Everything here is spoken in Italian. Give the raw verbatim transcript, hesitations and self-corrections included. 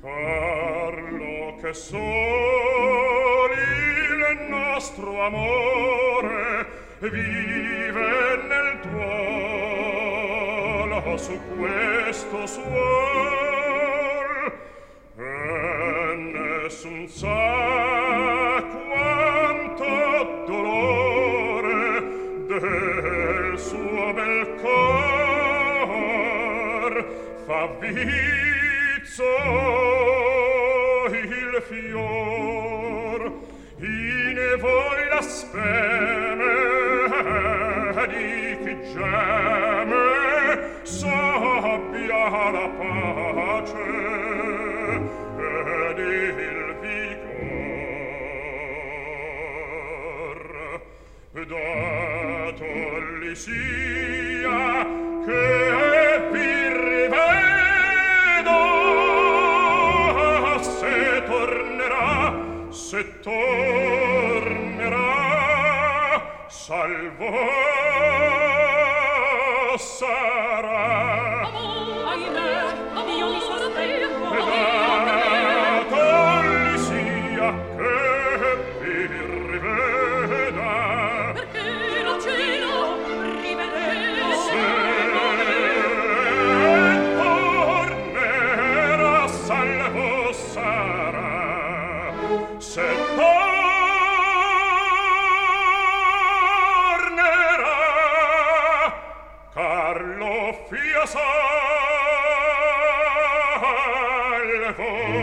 Carlo, che soli il nostro amore vive nel tuolo su questo suol, e nessun sa quanto dolore del suo bel cor fa vizzo il fior. In voi la speme di chi geme s'abbia la pace ed il vigor. Datogli sia che vi riveda, se tornerà, se tornerà, salvo sarà. Ahimè, io mi sospetto. Datogli sia che vi riveda, Perché lo cielo rivedrà. se tornerà, salvo sarà. Se tornerà, Carlo fia salvo